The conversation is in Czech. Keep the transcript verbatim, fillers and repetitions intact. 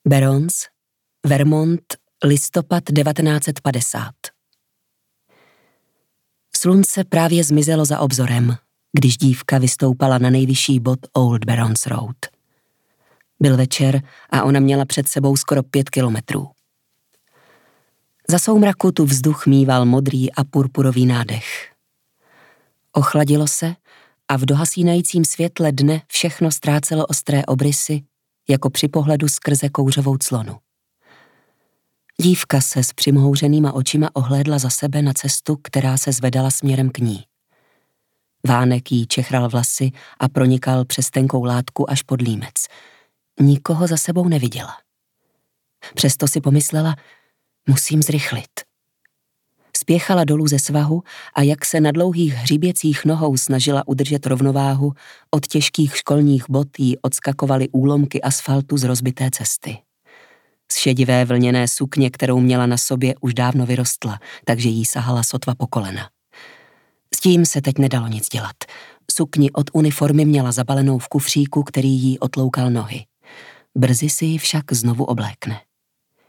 Berons, Vermont, listopad devatenáct set padesát. Slunce právě zmizelo za obzorem, když dívka vystoupala na nejvyšší bod Old Berons Road. Byl večer a ona měla před sebou skoro pět kilometrů. Za soumraku tu vzduch mýval modrý a purpurový nádech. Ochladilo se a v dohasínajícím světle dne všechno ztrácelo ostré obrysy, jako při pohledu skrze kouřovou clonu. Dívka se s přimhouřenýma očima ohlédla za sebe na cestu, která se zvedala směrem k ní. Vánek jí čechral vlasy a pronikal přes tenkou látku až pod límec. Nikoho za sebou neviděla. Přesto si pomyslela, musím zrychlit. Spěchala dolů ze svahu a jak se na dlouhých hřiběcích nohou snažila udržet rovnováhu, od těžkých školních bot jí odskakovaly úlomky asfaltu z rozbité cesty. Z šedivé vlněné sukně, kterou měla na sobě, už dávno vyrostla, takže jí sahala sotva po kolena. S tím se teď nedalo nic dělat. Sukni od uniformy měla zabalenou v kufříku, který jí otloukal nohy. Brzy si ji však znovu oblékne.